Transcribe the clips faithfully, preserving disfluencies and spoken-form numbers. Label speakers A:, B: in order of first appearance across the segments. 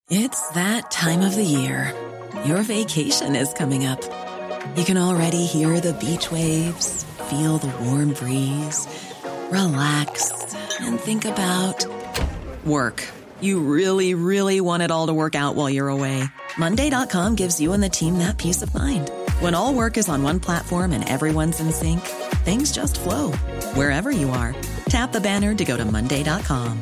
A: It's that time of the year. Your vacation is coming up. You can already hear the beach waves, feel the warm breeze, relax, and think about work. You really, really want it all to work out while you're away. Monday dot com gives you and the team that peace of mind. When all work is on one platform and everyone's in sync, things just flow. Wherever you are, tap the banner to go to Monday dot com.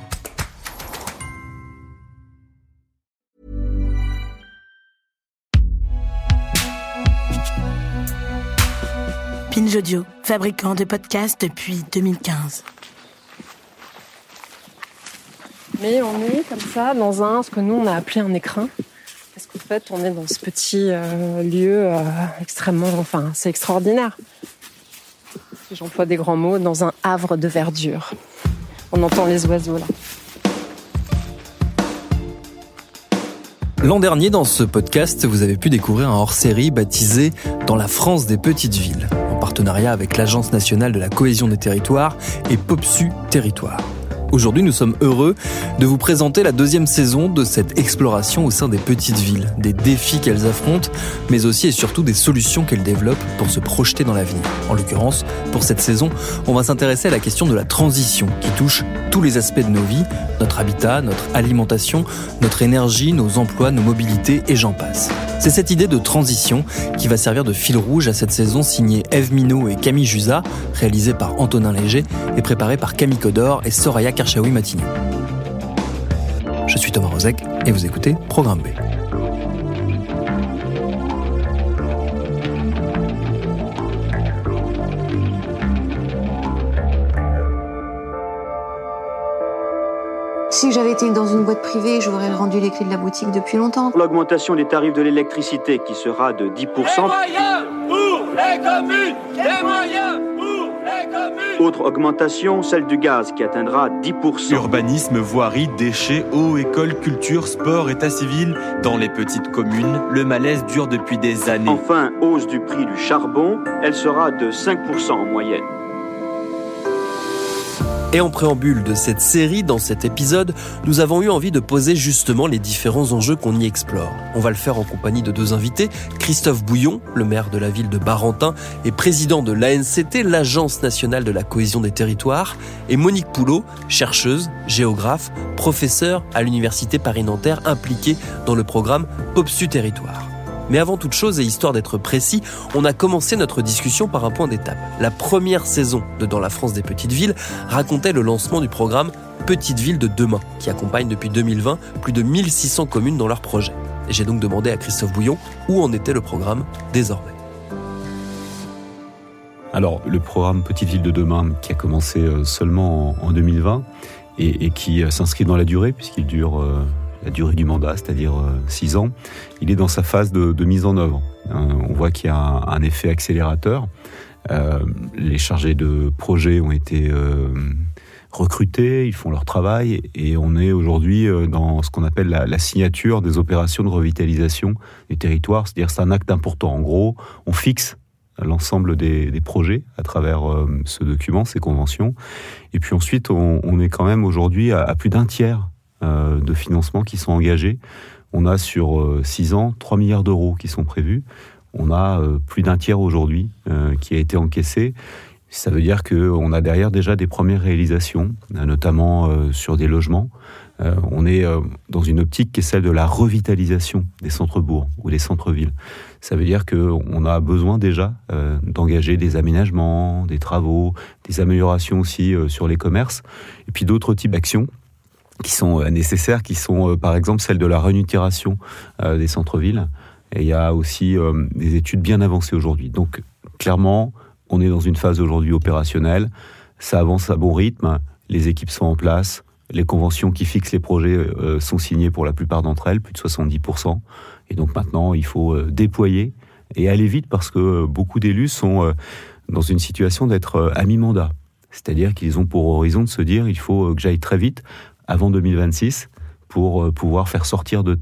B: Binge Audio, fabricant de podcasts depuis deux mille quinze.
C: Mais on est comme ça dans un, ce que nous on a appelé un écrin. Parce qu'en fait on est dans ce petit euh, lieu euh, extrêmement, enfin c'est extraordinaire. Si j'emploie des grands mots, dans un havre de verdure. On entend les oiseaux là.
D: L'an dernier, dans ce podcast, vous avez pu découvrir un hors-série baptisé « Dans la France des petites villes », en partenariat avec l'Agence nationale de la cohésion des territoires et Popsu Territoire. Aujourd'hui, nous sommes heureux de vous présenter la deuxième saison de cette exploration au sein des petites villes, des défis qu'elles affrontent, mais aussi et surtout des solutions qu'elles développent pour se projeter dans l'avenir. En l'occurrence, pour cette saison, on va s'intéresser à la question de la transition qui touche tous les aspects de nos vies, notre habitat, notre alimentation, notre énergie, nos emplois, nos mobilités et j'en passe. C'est cette idée de transition qui va servir de fil rouge à cette saison signée Ève Minot et Camille Jusa, réalisée par Antonin Léger et préparée par Camille Codor et Soraya Karchaoui-Matignon. Je suis Thomas Rozek et vous écoutez Programme B.
E: Si j'avais été dans une boîte privée, j'aurais rendu les clés de la boutique depuis longtemps.
F: L'augmentation des tarifs de l'électricité qui sera de dix pour cent.
G: Des moyens pour les communes. Des moyens pour les communes.
F: Autre augmentation, celle du gaz qui atteindra dix pour cent.
H: Urbanisme, voirie, déchets, eau, école, culture, sport, état civil. Dans les petites communes, le malaise dure depuis des années.
F: Enfin, hausse du prix du charbon, elle sera de cinq pour cent en moyenne.
D: Et en préambule de cette série, dans cet épisode, nous avons eu envie de poser justement les différents enjeux qu'on y explore. On va le faire en compagnie de deux invités, Christophe Bouillon, le maire de la ville de Barentin et président de l'A N C T, l'Agence nationale de la cohésion des territoires, et Monique Poulot, chercheuse, géographe, professeure à l'université Paris-Nanterre impliquée dans le programme Popsu Territoire. Mais avant toute chose, et histoire d'être précis, on a commencé notre discussion par un point d'étape. La première saison de Dans la France des petites villes racontait le lancement du programme Petites villes de demain, qui accompagne depuis deux mille vingt plus de mille six cents communes dans leur projet. Et j'ai donc demandé à Christophe Bouillon où en était le programme désormais.
I: Alors, le programme Petites villes de demain, qui a commencé seulement en deux mille vingt et, et qui s'inscrit dans la durée, puisqu'il dure... Euh, la durée du mandat, c'est-à-dire six ans, il est dans sa phase de, de mise en œuvre. Euh, on voit qu'il y a un, un effet accélérateur. Euh, les chargés de projet ont été euh, recrutés, ils font leur travail, et on est aujourd'hui dans ce qu'on appelle la, la signature des opérations de revitalisation du territoire, c'est-à-dire c'est un acte important. En gros, on fixe l'ensemble des, des projets à travers euh, ce document, ces conventions, et puis ensuite on, on est quand même aujourd'hui à, à plus d'un tiers de financements qui sont engagés. On a sur six ans, trois milliards d'euros qui sont prévus. On a euh, plus d'un tiers aujourd'hui euh, qui a été encaissé. Ça veut dire qu'on a derrière déjà des premières réalisations, notamment euh, sur des logements. Euh, on est euh, dans une optique qui est celle de la revitalisation des centres-bourgs ou des centres-villes. Ça veut dire qu'on a besoin déjà euh, d'engager des aménagements, des travaux, des améliorations aussi euh, sur les commerces, et puis d'autres types d'actions qui sont nécessaires, qui sont euh, par exemple celles de la renaturation euh, des centres-villes. Et il y a aussi euh, des études bien avancées aujourd'hui. Donc clairement, on est dans une phase aujourd'hui opérationnelle, ça avance à bon rythme, les équipes sont en place, les conventions qui fixent les projets euh, sont signées pour la plupart d'entre elles, plus de soixante-dix pour cent. Et donc maintenant, il faut euh, déployer et aller vite parce que euh, beaucoup d'élus sont euh, dans une situation d'être euh, à mi-mandat. C'est-à-dire qu'ils ont pour horizon de se dire il faut euh, que j'aille très vite avant deux mille vingt-six pour pouvoir faire sortir de terre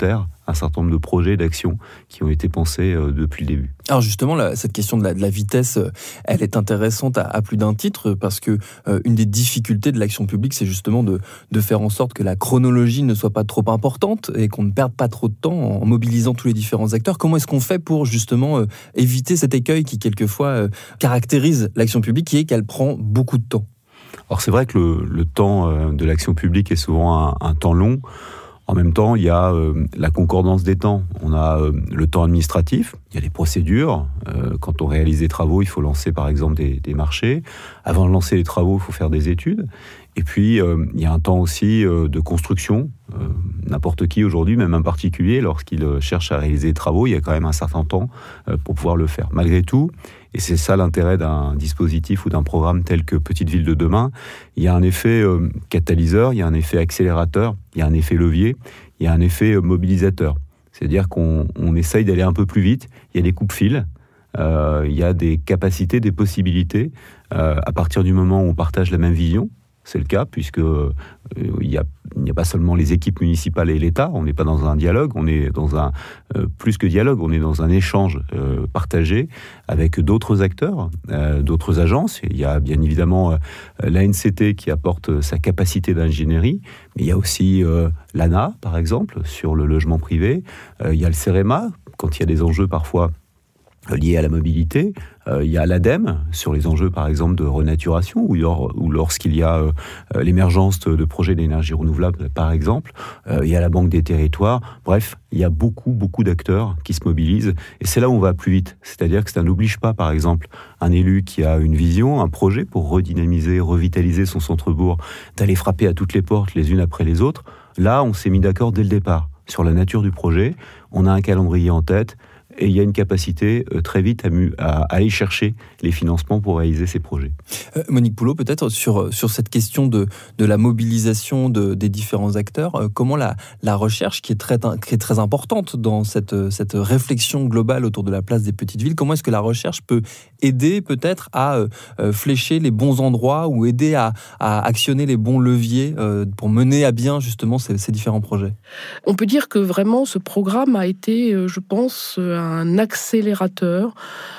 I: un certain nombre de projets, d'actions qui ont été pensés euh, depuis le début.
D: Alors justement, la, cette question de la, de la vitesse, euh, elle est intéressante à, à plus d'un titre parce que euh, une des difficultés de l'action publique, c'est justement de, de faire en sorte que la chronologie ne soit pas trop importante et qu'on ne perde pas trop de temps en mobilisant tous les différents acteurs. Comment est-ce qu'on fait pour justement euh, éviter cet écueil qui quelquefois euh, caractérise l'action publique, qui est qu'elle prend beaucoup de temps?
I: Alors c'est vrai que le, le temps euh, de l'action publique est souvent un, un temps long. En même temps, il y a euh, la concordance des temps. On a euh, le temps administratif, il y a les procédures. Euh, quand on réalise des travaux, il faut lancer par exemple des, des marchés. Avant de lancer les travaux, il faut faire des études. Et puis, euh, il y a un temps aussi euh, de construction. Euh, n'importe qui aujourd'hui, même un particulier, lorsqu'il euh, cherche à réaliser des travaux, il y a quand même un certain temps euh, pour pouvoir le faire. Malgré tout, et c'est ça l'intérêt d'un dispositif ou d'un programme tel que Petite Ville de demain, il y a un effet euh, catalyseur, il y a un effet accélérateur, il y a un effet levier, il y a un effet euh, mobilisateur. C'est-à-dire qu'on on essaye d'aller un peu plus vite, il y a des coupes-fils, euh, il y a des capacités, des possibilités, euh, à partir du moment où on partage la même vision. C'est le cas, puisque euh, il n'y a, il n'y a pas seulement les équipes municipales et l'État, on n'est pas dans un dialogue, on est dans un, euh, plus que dialogue, on est dans un échange euh, partagé avec d'autres acteurs, euh, d'autres agences. Il y a bien évidemment euh, l'A N C T qui apporte sa capacité d'ingénierie, mais il y a aussi euh, l'A N A, par exemple, sur le logement privé. Euh, il y a le CEREMA, quand il y a des enjeux parfois liés à la mobilité. Euh, il y a l'ADEME sur les enjeux, par exemple, de renaturation, ou, lors, ou lorsqu'il y a euh, l'émergence de, de projets d'énergie renouvelable, par exemple. Euh, il y a la Banque des territoires. Bref, il y a beaucoup, beaucoup d'acteurs qui se mobilisent. Et c'est là où on va plus vite. C'est-à-dire que ça n'oblige pas, par exemple, un élu qui a une vision, un projet pour redynamiser, revitaliser son centre-bourg, d'aller frapper à toutes les portes les unes après les autres. Là, on s'est mis d'accord dès le départ sur la nature du projet. On a un calendrier en tête. Et il y a une capacité euh, très vite à, mu- à, à aller chercher les financements pour réaliser ces projets.
D: Euh, Monique Poulot, peut-être sur, sur cette question de, de la mobilisation de, des différents acteurs, euh, comment la, la recherche, qui est, très, qui est très importante dans cette, cette réflexion globale autour de la place des petites villes, comment est-ce que la recherche peut aider peut-être à euh, flécher les bons endroits ou aider à, à actionner les bons leviers euh, pour mener à bien justement ces, ces différents projets?
J: On peut dire que vraiment ce programme a été, je pense, un accélérateur,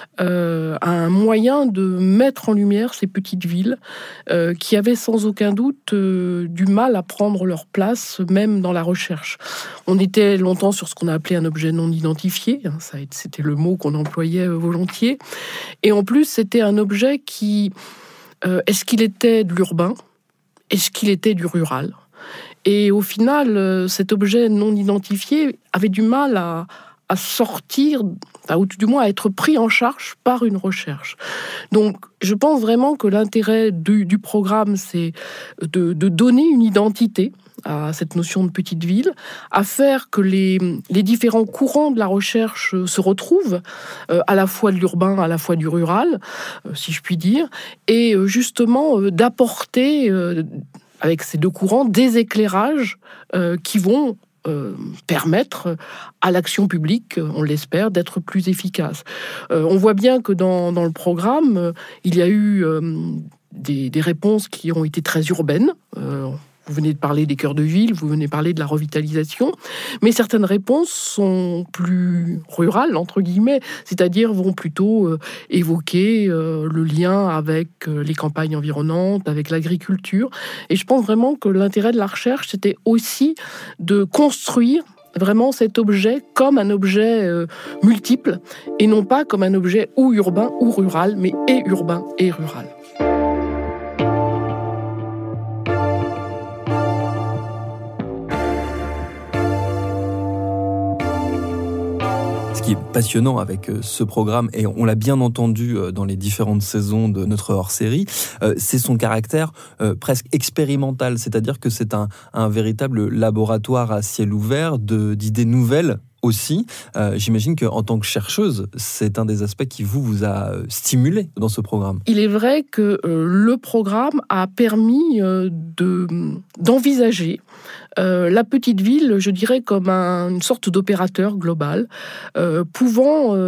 J: euh, un moyen de mettre en lumière ces petites villes euh, qui avaient sans aucun doute euh, du mal à prendre leur place, même dans la recherche. On était longtemps sur ce qu'on a appelé un objet non identifié, hein, ça, c'était le mot qu'on employait volontiers, et en plus c'était un objet qui, euh, est-ce qu'il était de l'urbain, est-ce qu'il était du rural? Et au final, cet objet non identifié avait du mal à à sortir, ou du moins à être pris en charge par une recherche. Donc, je pense vraiment que l'intérêt du, du programme, c'est de, de donner une identité à cette notion de petite ville, à faire que les, les différents courants de la recherche se retrouvent, euh, à la fois de l'urbain, à la fois du rural, euh, si je puis dire, et euh, justement euh, d'apporter, euh, avec ces deux courants, des éclairages euh, qui vont Euh, permettre à l'action publique, on l'espère, d'être plus efficace. Euh, on voit bien que dans, dans le programme, euh, il y a eu euh, des, des réponses qui ont été très urbaines. Euh, vous venez de parler des cœurs de ville, vous venez de parler de la revitalisation, mais certaines réponses sont plus rurales, entre guillemets, c'est-à-dire vont plutôt euh, évoquer euh, le lien avec euh, les campagnes environnantes, avec l'agriculture. Et je pense vraiment que l'intérêt de la recherche, c'était aussi de construire vraiment cet objet comme un objet euh, multiple, et non pas comme un objet ou urbain ou rural, mais et urbain et rural.
D: Ce qui est passionnant avec ce programme, et on l'a bien entendu dans les différentes saisons de notre hors-série, c'est son caractère presque expérimental, c'est-à-dire que c'est un, un véritable laboratoire à ciel ouvert de, d'idées nouvelles aussi. Euh, j'imagine qu'en tant que chercheuse, c'est un des aspects qui vous, vous a stimulé dans ce programme.
J: Il est vrai que euh, le programme a permis euh, de, d'envisager euh, la petite ville, je dirais, comme un, une sorte d'opérateur global, euh, pouvant euh,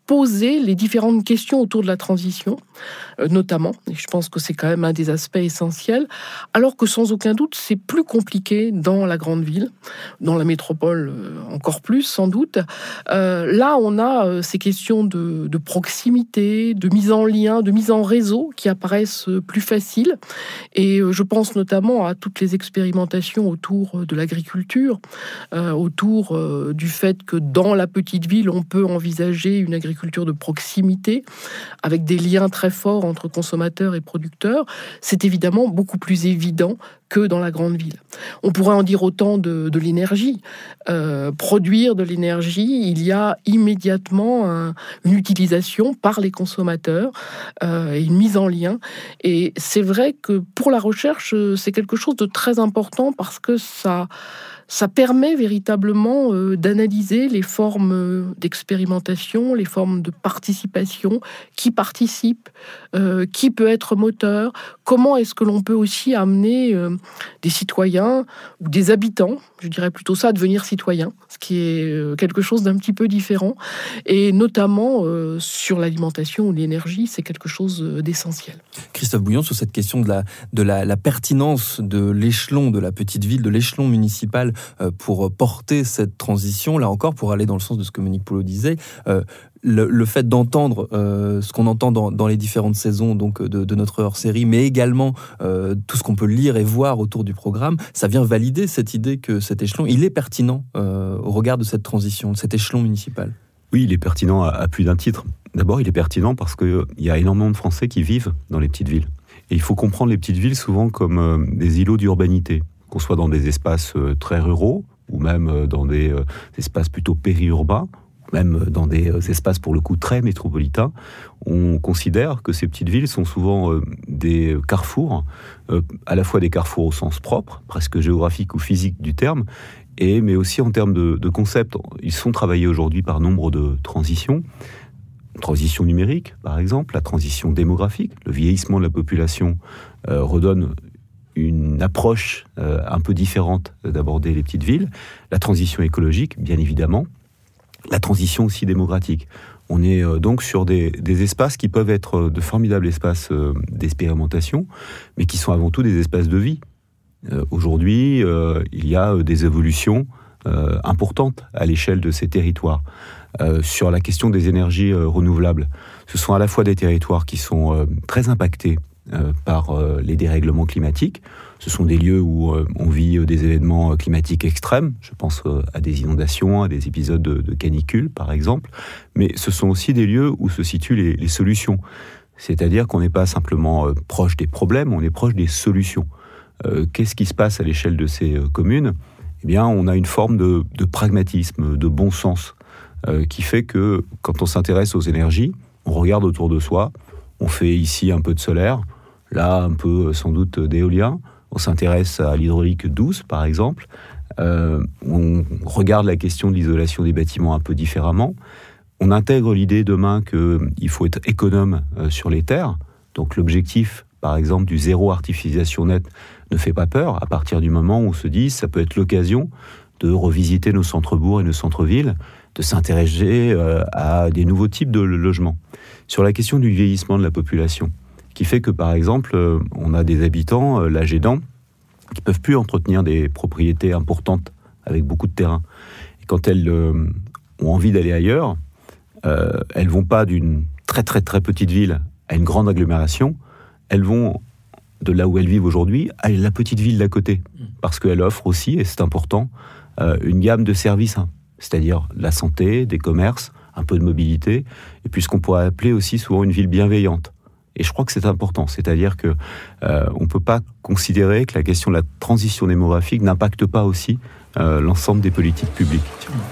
J: poser les différentes questions autour de la transition, euh, notamment, et je pense que c'est quand même un des aspects essentiels, alors que sans aucun doute, c'est plus compliqué dans la grande ville, dans la métropole euh, encore plus, sans doute. Euh, là, on a euh, ces questions de, de proximité, de mise en lien, de mise en réseau qui apparaissent euh, plus faciles, et euh, je pense notamment à toutes les expérimentations autour de l'agriculture, euh, autour euh, du fait que dans la petite ville, on peut envisager une agriculture agriculture de proximité, avec des liens très forts entre consommateurs et producteurs, c'est évidemment beaucoup plus évident que dans la grande ville. On pourrait en dire autant de, de l'énergie. Euh, produire de l'énergie, il y a immédiatement un, une utilisation par les consommateurs euh, et une mise en lien. Et c'est vrai que pour la recherche, c'est quelque chose de très important parce que ça... Ça permet véritablement euh, d'analyser les formes d'expérimentation, les formes de participation, qui participe, euh, qui peut être moteur, comment est-ce que l'on peut aussi amener euh, des citoyens ou des habitants, je dirais plutôt ça, à devenir citoyens, ce qui est euh, quelque chose d'un petit peu différent, et notamment euh, sur l'alimentation ou l'énergie, c'est quelque chose d'essentiel.
D: Christophe Bouillon, sur cette question de la, de la, la pertinence de l'échelon de la petite ville, de l'échelon municipal, pour porter cette transition, là encore, pour aller dans le sens de ce que Monique Pollot disait, euh, le, le fait d'entendre euh, ce qu'on entend dans, dans les différentes saisons donc de, de notre hors-série, mais également euh, tout ce qu'on peut lire et voir autour du programme, ça vient valider cette idée que cet échelon, il est pertinent euh, au regard de cette transition, de cet échelon municipal.
I: Oui, il est pertinent à, à plus d'un titre. D'abord, il est pertinent parce qu'il y a énormément de Français qui vivent dans les petites villes. Et il faut comprendre les petites villes souvent comme euh, des îlots d'urbanité, qu'on soit dans des espaces euh, très ruraux, ou même euh, dans des euh, espaces plutôt périurbains, même dans des euh, espaces pour le coup très métropolitains. On considère que ces petites villes sont souvent euh, des carrefours, euh, à la fois des carrefours au sens propre, presque géographique ou physique du terme, et, mais aussi en termes de, de concept. Ils sont travaillés aujourd'hui par nombre de transitions. Transition numérique, par exemple, la transition démographique, le vieillissement de la population euh, redonne une approche euh, un peu différente d'aborder les petites villes, la transition écologique, bien évidemment, la transition aussi démocratique. On est euh, donc sur des, des espaces qui peuvent être de formidables espaces euh, d'expérimentation, mais qui sont avant tout des espaces de vie. Euh, aujourd'hui, euh, il y a des évolutions euh, importantes à l'échelle de ces territoires. Euh, sur la question des énergies euh, renouvelables, ce sont à la fois des territoires qui sont euh, très impactés Euh, par euh, les dérèglements climatiques. Ce sont des lieux où euh, on vit euh, des événements climatiques extrêmes. Je pense euh, à des inondations, à des épisodes de, de canicule, par exemple. Mais ce sont aussi des lieux où se situent les, les solutions. C'est-à-dire qu'on n'est pas simplement euh, proche des problèmes, on est proche des solutions. Euh, qu'est-ce qui se passe à l'échelle de ces euh, communes ? Eh bien, on a une forme de, de pragmatisme, de bon sens, euh, qui fait que quand on s'intéresse aux énergies, on regarde autour de soi. On fait ici un peu de solaire, là un peu sans doute d'éolien. On s'intéresse à l'hydraulique douce, par exemple. Euh, on regarde la question de l'isolation des bâtiments un peu différemment. On intègre l'idée demain qu'il faut être économe euh, sur les terres. Donc l'objectif, par exemple, du zéro artificialisation nette ne fait pas peur, à partir du moment où on se dit ça peut être l'occasion de revisiter nos centres-bourgs et nos centres-villes, de s'intéresser euh, à des nouveaux types de logements. Sur la question du vieillissement de la population, qui fait que, par exemple, euh, on a des habitants, euh, l'âge aidant, qui ne peuvent plus entretenir des propriétés importantes avec beaucoup de terrain. Et quand elles euh, ont envie d'aller ailleurs, euh, elles ne vont pas d'une très très très petite ville à une grande agglomération, elles vont de là où elles vivent aujourd'hui à la petite ville d'à côté, parce qu'elle offre aussi, et c'est important, euh, une gamme de services, hein, c'est-à-dire la santé, des commerces, un peu de mobilité, et puis ce qu'on pourrait appeler aussi souvent une ville bienveillante. Et je crois que c'est important, c'est-à-dire que euh, on ne peut pas considérer que la question de la transition démographique n'impacte pas aussi euh, l'ensemble des politiques publiques.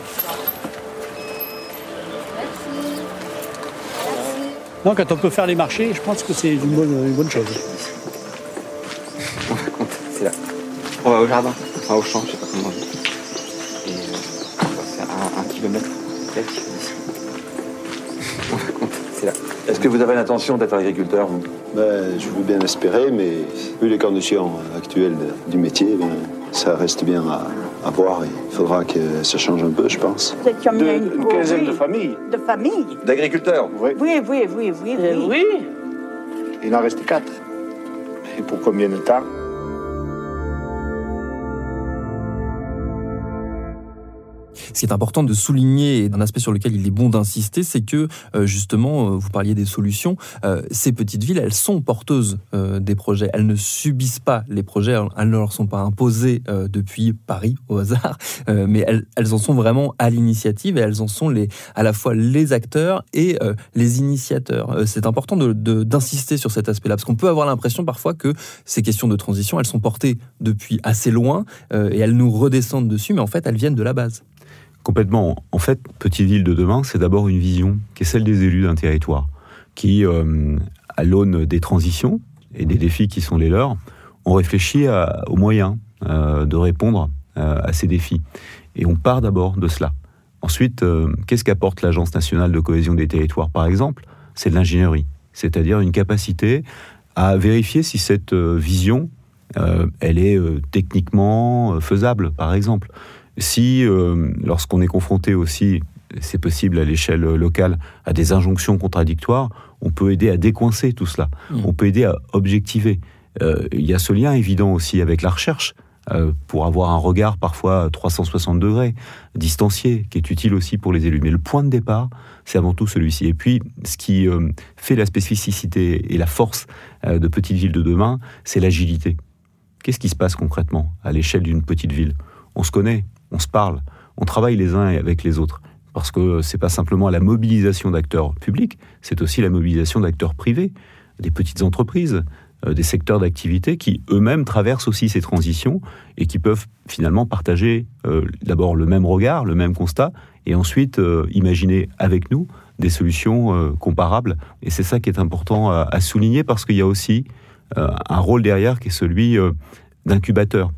K: Non, quand on peut faire les marchés, je pense que c'est une bonne, une bonne chose.
L: On va compter, c'est là. On va au jardin, enfin au champ, je sais pas comment on dit. Et euh, on va faire un, un kilomètre quelques. On va compter, c'est là.
M: Est-ce que vous avez l'intention d'être agriculteur, vous ?
N: Ben, je veux bien espérer, mais vu les conditions actuelles du métier, ben, ça reste bien à, À voir, il faudra que ça change un peu, je pense.
O: Vous êtes combien?
N: De- une quinzaine de familles.
O: De familles?
N: D'agriculteurs, oui.
O: Oui, oui, oui, oui, oui.
N: oui. Il en reste quatre. Et pour combien de temps?
D: Ce qui est important de souligner, et un aspect sur lequel il est bon d'insister, c'est que euh, justement, euh, vous parliez des solutions, euh, ces petites villes, elles sont porteuses euh, des projets. Elles ne subissent pas les projets, elles ne leur sont pas imposées euh, depuis Paris, au hasard, euh, mais elles, elles en sont vraiment à l'initiative et elles en sont les, à la fois les acteurs et euh, les initiateurs. Euh, c'est important de, de, d'insister sur cet aspect-là, parce qu'on peut avoir l'impression parfois que ces questions de transition, elles sont portées depuis assez loin euh, et elles nous redescendent dessus, mais en fait, elles viennent de la base.
I: Complètement. En fait, Petite Ville de demain, c'est d'abord une vision qui est celle des élus d'un territoire, qui, euh, à l'aune des transitions et des défis qui sont les leurs, ont réfléchi à, aux moyens euh, de répondre euh, à ces défis. Et on part d'abord de cela. Ensuite, euh, qu'est-ce qu'apporte l'Agence nationale de cohésion des territoires, par exemple? C'est de l'ingénierie, c'est-à-dire une capacité à vérifier si cette euh, vision, euh, elle est euh, techniquement euh, faisable, par exemple. Si, euh, lorsqu'on est confronté aussi, c'est possible à l'échelle locale, à des injonctions contradictoires, on peut aider à décoincer tout cela. Mmh. On peut aider à objectiver. Euh, il y a ce lien évident aussi avec la recherche, euh, pour avoir un regard parfois trois cent soixante degrés, distancié, qui est utile aussi pour les élus. Mais le point de départ, c'est avant tout celui-ci. Et puis, ce qui euh, fait la spécificité et la force euh, de Petite Ville de demain, c'est l'agilité. Qu'est-ce qui se passe concrètement à l'échelle d'une petite ville? On se connaît, on se parle, on travaille les uns avec les autres. Parce que c'est pas simplement la mobilisation d'acteurs publics, c'est aussi la mobilisation d'acteurs privés, des petites entreprises, euh, des secteurs d'activité qui eux-mêmes traversent aussi ces transitions et qui peuvent finalement partager euh, d'abord le même regard, le même constat, et ensuite euh, imaginer avec nous des solutions euh, comparables. Et c'est ça qui est important à, à souligner, parce qu'il y a aussi euh, un rôle derrière qui est celui euh, d'incubateur.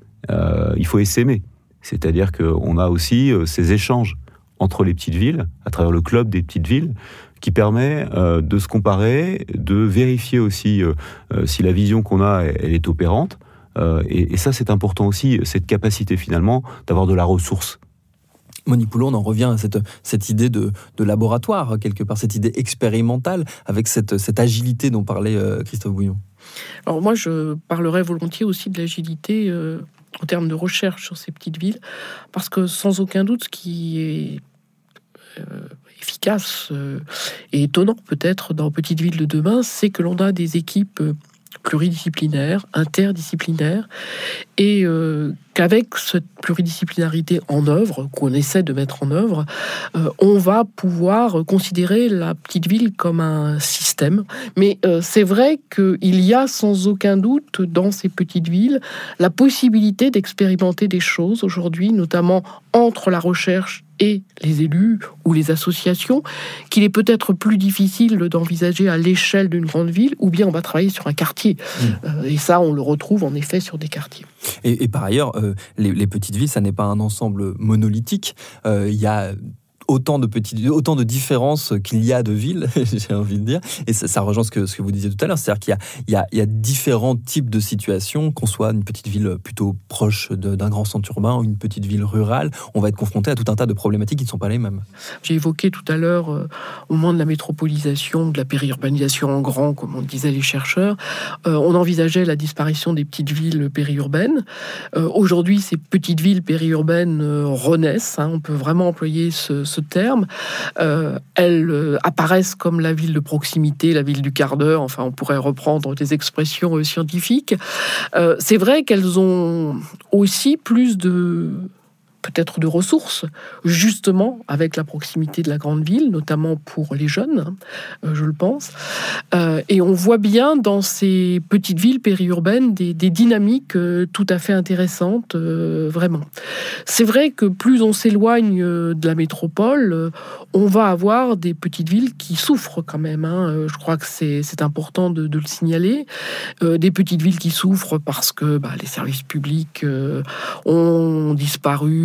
I: Euh, il faut essaimer. C'est-à-dire qu'on a aussi euh, ces échanges entre les petites villes, à travers le club des petites villes, qui permet euh, de se comparer, de vérifier aussi euh, euh, si la vision qu'on a, elle est opérante. Euh, et, et ça, c'est important aussi, cette capacité finalement d'avoir de la ressource.
D: Monique Poulon, on en revient à cette, cette idée de, de laboratoire, quelque part, cette idée expérimentale, avec cette, cette agilité dont parlait euh, Christophe Bouillon.
J: Alors moi, je parlerais volontiers aussi de l'agilité euh, en termes de recherche sur ces petites villes, parce que sans aucun doute, ce qui est euh, efficace euh, et étonnant peut-être dans Petite Ville de demain, c'est que l'on a des équipes euh, pluridisciplinaires, interdisciplinaires, et euh, qu'avec cette pluridisciplinarité en œuvre, qu'on essaie de mettre en œuvre, euh, on va pouvoir considérer la petite ville comme un système. Mais euh, c'est vrai qu'il y a sans aucun doute dans ces petites villes la possibilité d'expérimenter des choses aujourd'hui, notamment entre la recherche et les élus ou les associations, qu'il est peut-être plus difficile d'envisager à l'échelle d'une grande ville, ou bien on va travailler sur un quartier. Mmh. Euh, et ça, on le retrouve en effet sur des quartiers.
D: Et, et par ailleurs, euh, les, les petites villes, ça n'est pas un ensemble monolithique. Euh, il y a autant de petites, autant de différences qu'il y a de villes, j'ai envie de dire. Et ça, ça rejoint ce que, ce que vous disiez tout à l'heure, c'est-à-dire qu'il y a, il y a, il y a différents types de situations, qu'on soit une petite ville plutôt proche de, d'un grand centre urbain ou une petite ville rurale, on va être confronté à tout un tas de problématiques qui ne sont pas les mêmes.
J: J'ai évoqué tout à l'heure, euh, au moment de la métropolisation, de la périurbanisation en grand, comme on disaient les chercheurs, euh, on envisageait la disparition des petites villes périurbaines. Euh, aujourd'hui, ces petites villes périurbaines euh, renaissent, hein, on peut vraiment employer ce, ce terme. Euh, elles euh, apparaissent comme la ville de proximité, la ville du quart d'heure, enfin on pourrait reprendre des expressions euh, scientifiques. Euh, c'est vrai qu'elles ont aussi plus de... peut-être de ressources, justement avec la proximité de la grande ville, notamment pour les jeunes, euh, je le pense. Euh, et on voit bien dans ces petites villes périurbaines des, des dynamiques euh, tout à fait intéressantes, euh, vraiment. C'est vrai que plus on s'éloigne euh, de la métropole, euh, on va avoir des petites villes qui souffrent quand même. Hein. Euh, je crois que c'est, c'est important de, de le signaler. Euh, des petites villes qui souffrent parce que bah, les services publics euh, ont disparu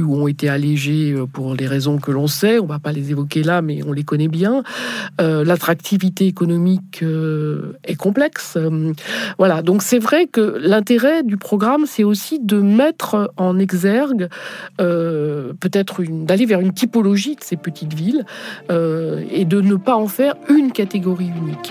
J: ou ont été allégés pour les raisons que l'on sait. On ne va pas les évoquer là, mais on les connaît bien. Euh, l'attractivité économique euh, est complexe. Euh, voilà, donc c'est vrai que l'intérêt du programme, c'est aussi de mettre en exergue, euh, peut-être une, d'aller vers une typologie de ces petites villes euh, et de ne pas en faire une catégorie unique.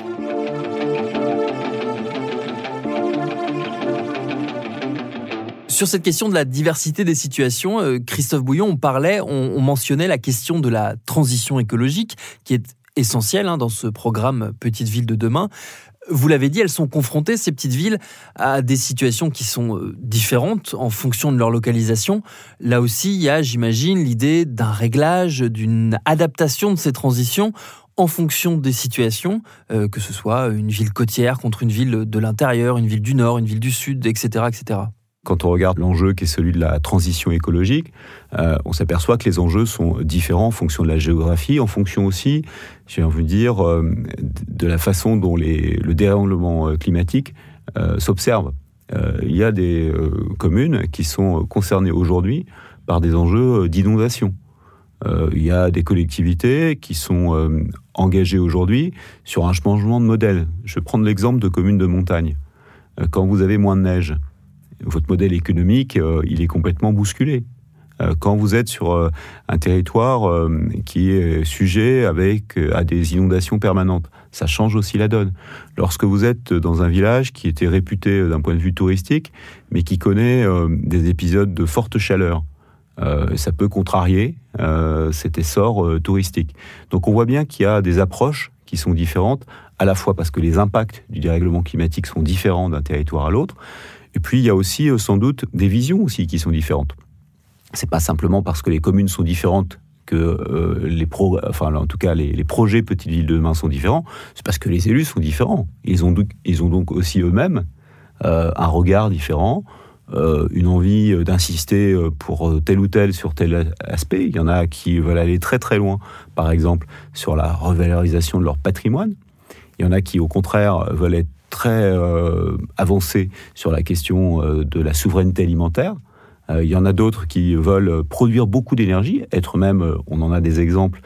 D: Sur cette question de la diversité des situations, euh, Christophe Bouillon, on parlait, on, on mentionnait la question de la transition écologique, qui est essentielle hein, dans ce programme Petites Villes de demain. Vous l'avez dit, elles sont confrontées, ces petites villes, à des situations qui sont différentes en fonction de leur localisation. Là aussi, il y a, j'imagine, l'idée d'un réglage, d'une adaptation de ces transitions en fonction des situations, euh, que ce soit une ville côtière contre une ville de l'intérieur, une ville du nord, une ville du sud, et cetera, et cetera.
I: Quand on regarde l'enjeu qui est celui de la transition écologique, euh, on s'aperçoit que les enjeux sont différents en fonction de la géographie, en fonction aussi, j'ai envie de dire, euh, de la façon dont les, le dérèglement climatique euh, s'observe. Euh, il y a des euh, communes qui sont concernées aujourd'hui par des enjeux d'inondation. Euh, il y a des collectivités qui sont euh, engagées aujourd'hui sur un changement de modèle. Je vais prendre l'exemple de communes de montagne. Euh, quand vous avez moins de neige, votre modèle économique, euh, il est complètement bousculé. Euh, quand vous êtes sur euh, un territoire euh, qui est sujet avec, euh, à des inondations permanentes, ça change aussi la donne. Lorsque vous êtes dans un village qui était réputé d'un point de vue touristique, mais qui connaît euh, des épisodes de forte chaleur, euh, ça peut contrarier euh, cet essor euh, touristique. Donc on voit bien qu'il y a des approches qui sont différentes, à la fois parce que les impacts du dérèglement climatique sont différents d'un territoire à l'autre. Et puis, il y a aussi, euh, sans doute, des visions aussi qui sont différentes. C'est pas simplement parce que les communes sont différentes que euh, les pro, enfin, en tout cas, les, les projets Petites Villes de demain sont différents. C'est parce que les élus sont différents. Ils ont, ils ont donc aussi eux-mêmes euh, un regard différent, euh, une envie d'insister pour tel ou tel sur tel aspect. Il y en a qui veulent aller très très loin, par exemple, sur la revalorisation de leur patrimoine. Il y en a qui, au contraire, veulent être très euh, avancé sur la question euh, de la souveraineté alimentaire. Euh, il y en a d'autres qui veulent produire beaucoup d'énergie, être même, euh, on en a des exemples,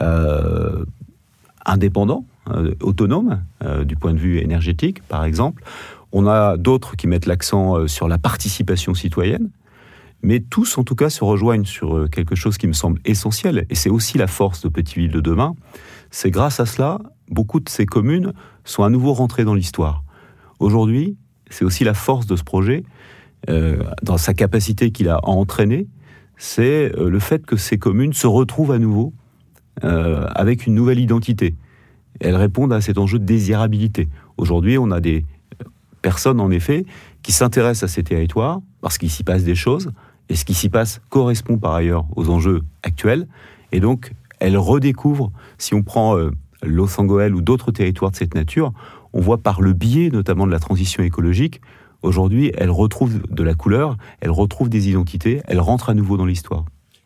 I: euh, indépendants, euh, autonomes, euh, du point de vue énergétique, par exemple. On a d'autres qui mettent l'accent euh, sur la participation citoyenne. Mais tous, en tout cas, se rejoignent sur euh, quelque chose qui me semble essentiel. Et c'est aussi la force de Petites Villes de demain. C'est grâce à cela, beaucoup de ces communes sont à nouveau rentrées dans l'histoire. Aujourd'hui, c'est aussi la force de ce projet, euh, dans sa capacité qu'il a à entraîner, c'est euh, le fait que ces communes se retrouvent à nouveau euh, avec une nouvelle identité. Elles répondent à cet enjeu de désirabilité. Aujourd'hui, on a des personnes, en effet, qui s'intéressent à ces territoires parce qu'il s'y passe des choses, et ce qui s'y passe correspond par ailleurs aux enjeux actuels, et donc elles redécouvrent, si on prend euh, Los Angeles ou d'autres territoires de cette nature, on voit par le biais notamment de la transition écologique, aujourd'hui, elles retrouvent de la couleur, elles retrouvent des identités, elles rentrent à nouveau dans l'histoire.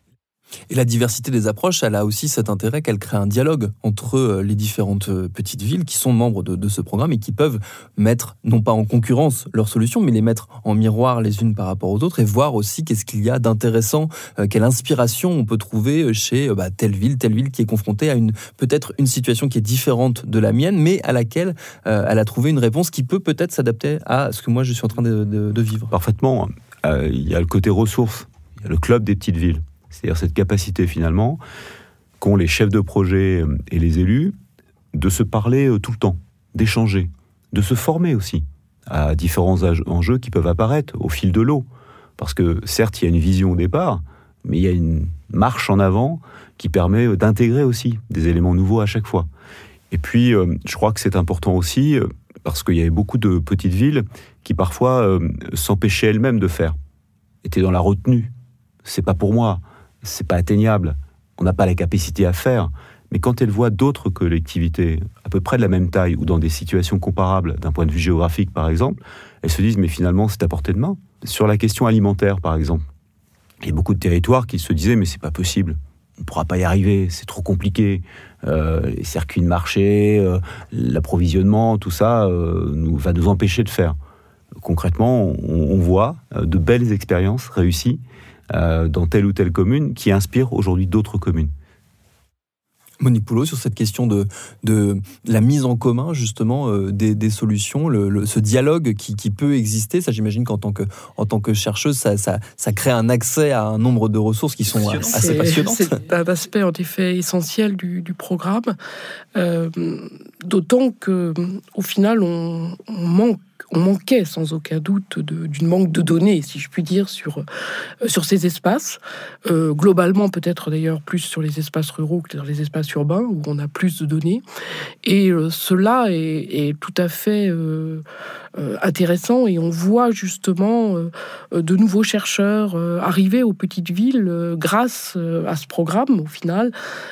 D: Et la diversité des approches, elle a aussi cet intérêt qu'elle crée un dialogue entre les différentes petites villes qui sont membres de, de ce programme et qui peuvent mettre, non pas en concurrence leurs solutions, mais les mettre en miroir les unes par rapport aux autres et voir aussi qu'est-ce qu'il y a d'intéressant, euh, quelle inspiration on peut trouver chez bah, telle ville, telle ville qui est confrontée à une, peut-être une situation qui est différente de la mienne, mais à laquelle euh, elle a trouvé une réponse qui peut peut-être s'adapter à ce que moi je suis en train de, de, de vivre.
I: Parfaitement. Euh, il y a le côté ressources, il y a le club des petites villes. C'est-à-dire cette capacité, finalement, qu'ont les chefs de projet et les élus de se parler tout le temps, d'échanger, de se former aussi à différents enjeux qui peuvent apparaître au fil de l'eau. Parce que, certes, il y a une vision au départ, mais il y a une marche en avant qui permet d'intégrer aussi des éléments nouveaux à chaque fois. Et puis, je crois que c'est important aussi, parce qu'il y avait beaucoup de petites villes qui, parfois, s'empêchaient elles-mêmes de faire, étaient dans la retenue. C'est pas pour moi. C'est pas atteignable, on n'a pas la capacité à faire, mais quand elles voient d'autres collectivités à peu près de la même taille ou dans des situations comparables d'un point de vue géographique par exemple, elles se disent mais finalement c'est à portée de main. Sur la question alimentaire par exemple, il y a beaucoup de territoires qui se disaient mais c'est pas possible, on ne pourra pas y arriver, c'est trop compliqué, euh, les circuits de marché, euh, l'approvisionnement, tout ça euh, nous, va nous empêcher de faire. Concrètement, on, on voit de belles expériences réussies euh, dans telle ou telle commune qui inspire aujourd'hui d'autres communes.
D: Monique Poulot, sur cette question de, de la mise en commun, justement, euh, des, des solutions, le, le, ce dialogue qui, qui peut exister, ça j'imagine qu'en tant que, en tant que chercheuse, ça, ça, ça crée un accès à un nombre de ressources qui sont assez
J: c'est,
D: passionnantes.
J: C'est un aspect, en effet, essentiel du, du programme, euh, d'autant qu'au final, on, on manque On manquait sans aucun doute de, d'une manque de données, si je puis dire, sur, euh, sur ces espaces. Euh, globalement, peut-être d'ailleurs plus sur les espaces ruraux que dans les espaces urbains, où on a plus de données. Et euh, cela est, est tout à fait euh, euh, intéressant. Et on voit justement euh, de nouveaux chercheurs euh, arriver aux petites villes euh, grâce euh, à ce programme, au final,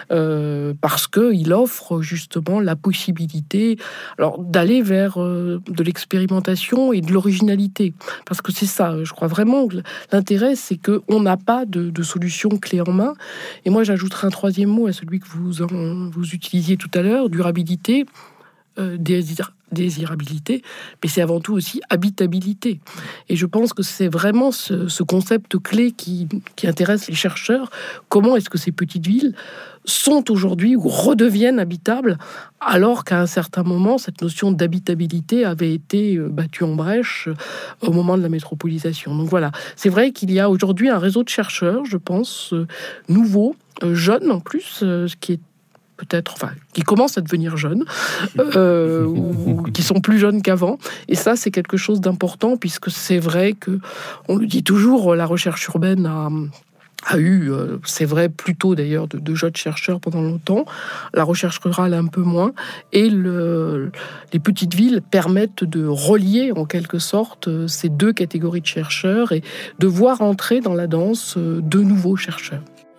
J: euh, parce qu'il offre justement la possibilité alors, d'aller vers euh, de l'expérimentation et de l'originalité. Parce que c'est ça, je crois vraiment que l'intérêt, c'est qu'on n'a pas de, de solution clé en main. Et moi, j'ajouterai un troisième mot à celui que vous, en, vous utilisiez tout à l'heure, durabilité, euh, désir, désirabilité, mais c'est avant tout aussi habitabilité. Et je pense que c'est vraiment ce, ce concept clé qui, qui intéresse les chercheurs. Comment est-ce que ces petites villes sont aujourd'hui ou redeviennent habitables, alors qu'à un certain moment, cette notion d'habitabilité avait été battue en brèche au moment de la métropolisation. Donc voilà, c'est vrai qu'il y a aujourd'hui un réseau de chercheurs, je pense, nouveaux, jeunes en plus, ce qui est peut-être, enfin, qui commencent à devenir jeunes, euh, ou qui sont plus jeunes qu'avant. Et ça, c'est quelque chose d'important, puisque c'est vrai que, on le dit toujours, la recherche urbaine a... a eu, c'est vrai, plutôt d'ailleurs de, de jeunes chercheurs pendant longtemps, la recherche rurale un peu moins, et le, les petites villes permettent de relier en quelque sorte ces deux catégories de chercheurs et de voir entrer dans la danse de nouveaux chercheurs.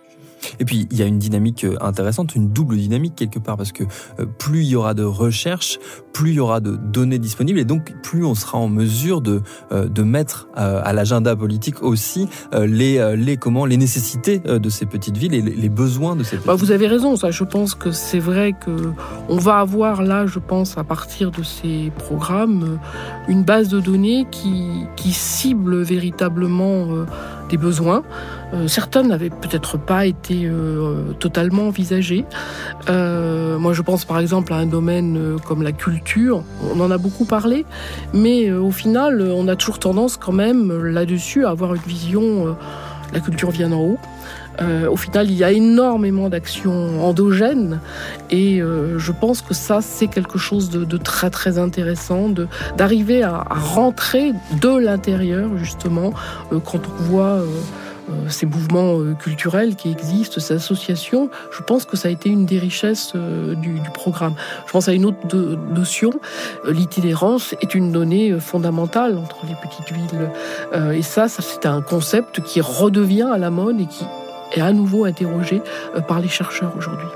D: Et puis, il y a une dynamique intéressante, une double dynamique quelque part, parce que plus il y aura de recherche, plus il y aura de données disponibles, et donc plus on sera en mesure de, de mettre à l'agenda politique aussi les, les, comment, les nécessités de ces petites villes et les besoins de ces petites
J: bah,
D: villes.
J: Vous avez raison, ça. Je pense que c'est vrai qu'on va avoir là, je pense, à partir de ces programmes, une base de données qui, qui cible véritablement des besoins. Euh, certains n'avaient peut-être pas été euh, totalement envisagés. Euh, moi, je pense par exemple à un domaine euh, comme la culture. On en a beaucoup parlé, mais euh, au final, on a toujours tendance quand même là-dessus à avoir une vision euh, la culture vient d'en haut. Euh, au final, il y a énormément d'actions endogènes et euh, je pense que ça, c'est quelque chose de, de très très intéressant, de, d'arriver à, à rentrer de l'intérieur, justement, euh, quand on voit euh, euh, ces mouvements euh, culturels qui existent, ces associations. Je pense que ça a été une des richesses euh, du, du programme. Je pense à une autre de, notion, euh, l'itinérance est une donnée euh, fondamentale entre les petites villes. Euh, et ça, ça, c'est un concept qui redevient à la mode et qui est à nouveau interrogé par les chercheurs aujourd'hui.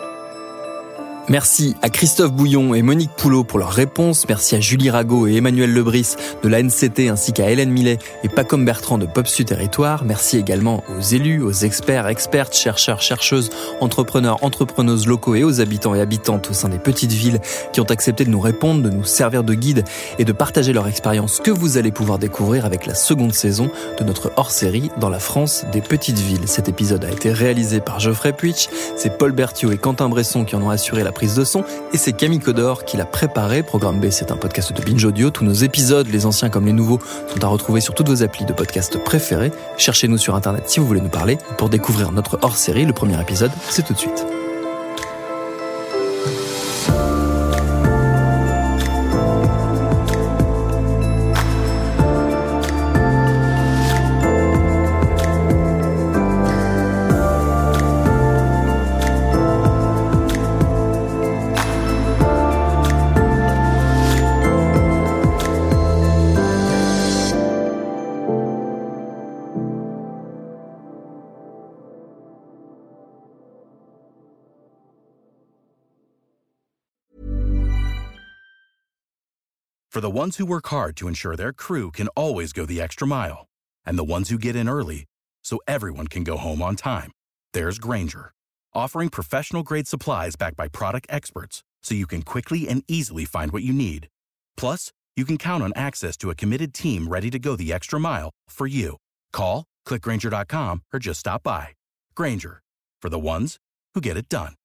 D: Merci à Christophe Bouillon et Monique Poulot pour leurs réponses. Merci à Julie Rago et Emmanuel Lebris de la N C T ainsi qu'à Hélène Millet et Pacom Bertrand de Popsu Territoire. Merci également aux élus, aux experts, expertes, chercheurs, chercheuses, entrepreneurs, entrepreneuses locaux et aux habitants et habitantes au sein des petites villes qui ont accepté de nous répondre, de nous servir de guide et de partager leur expérience que vous allez pouvoir découvrir avec la seconde saison de notre hors-série dans la France des petites villes. Cet épisode a été réalisé par Geoffrey Puitch, c'est Paul Berthiaud et Quentin Bresson qui en ont assuré la prise de son et c'est Camille Codor qui l'a préparé. Programme B, c'est un podcast de Binge Audio. Tous nos épisodes, les anciens comme les nouveaux, sont à retrouver sur toutes vos applis de podcast préférés. Cherchez-nous sur Internet si vous voulez nous parler. Pour découvrir notre hors-série, le premier épisode, c'est tout de suite.
O: For the ones who work hard to ensure their crew can always go the extra mile, and the ones who get in early so everyone can go home on time, there's Grainger, offering professional-grade supplies backed by product experts so you can quickly and easily find what you need. Plus, you can count on access to a committed team ready to go the extra mile for you. Call, Click Grainger dot com or just stop by. Grainger, for the ones who get it done.